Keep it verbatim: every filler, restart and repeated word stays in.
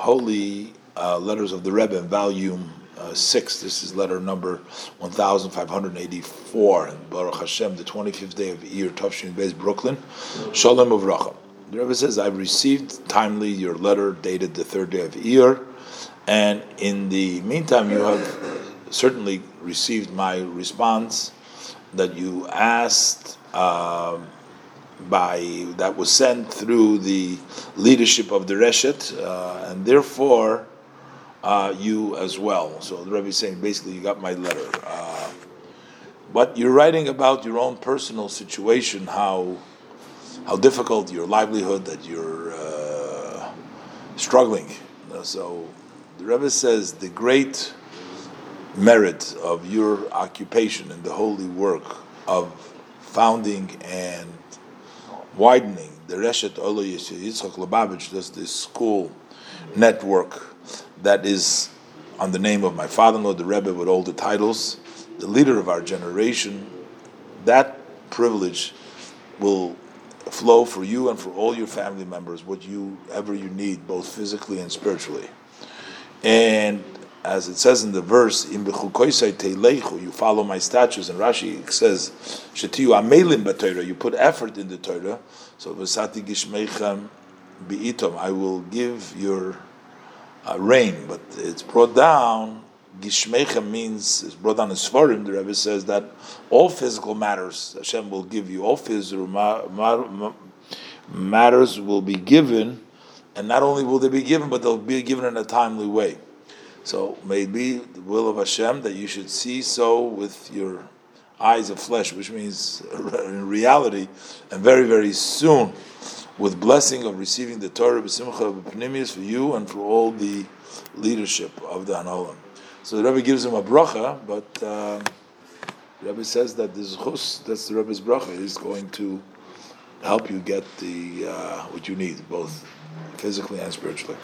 Holy uh, Letters of the Rebbe, volume uh, six. This is letter number one thousand five hundred eighty-four. And Baruch Hashem, the twenty-fifth day of Iyar Tavshin Beis, Brooklyn. Shalom Uvracha. The Rebbe says, I've received timely your letter dated the third day of Iyar, and in the meantime you have certainly received my response that you asked uh, by that was sent through the leadership of the Reshet, uh, and therefore uh, you as well. So the Rebbe is saying basically you got my letter, uh, but you're writing about your own personal situation, how how difficult your livelihood, that you're uh, struggling. So the Rebbe says the great merit of your occupation in the holy work of founding and widening the Reshet Olo Yitzchak Lubavitch, that's this school network that is on the name of my father-in-law, the Rebbe, with all the titles, the leader of our generation. That privilege will flow for you and for all your family members, what you ever you need, both physically and spiritually. And as it says in the verse, "Im b'chukoisai teileichu," you follow my statutes, and Rashi says, "Shetiyu amelim b'Torah," you put effort in the Torah. So v'sati gishmeichem bi'itom, I will give your uh, rain. But it's brought down. Gishmeichem means it's brought down in Svarim. The Rebbe says that all physical matters Hashem will give you. All physical ma- ma- matters will be given, and not only will they be given, but they'll be given in a timely way. So may it be the will of Hashem that you should see so with your eyes of flesh, which means in reality, and very, very soon, with blessing of receiving the Torah b'simcha b'pnimius for you and for all the leadership of the Hanolam. So the Rebbe gives him a bracha, but uh, the Rebbe says that this chus, that's the Rebbe's bracha, is going to help you get the uh, what you need, both physically and spiritually.